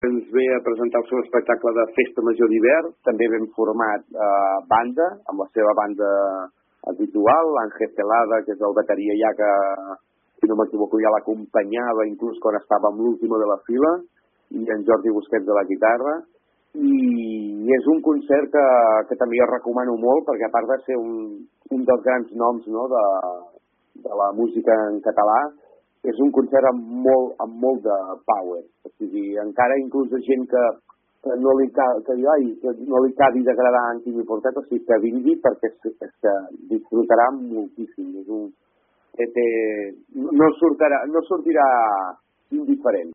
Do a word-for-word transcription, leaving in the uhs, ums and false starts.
ens ve a presentar el seu espectacle de Festa Major d'hivern. També ben format eh, banda, amb la seva banda habitual, l'Àngel Celada, que és el bateria ja que, si no m'equivoco, ja l'acompanyava inclús quan estava amb l'última de la fila, i en Jordi Busquets de la guitarra. I és un concert que, que també jo recomano molt, perquè a part de ser un, un dels grans noms, no, de, de la música en català, és un concert amb molt, amb molt de power. O sigui, encara inclús de gent que, que, no, li ca, que, ai, que no li acabi d'agradar Antimi Portet, o sigui, que vingui perquè és, és que disfrutarà moltíssim. És un, que té, no, sortirà, no sortirà indiferent.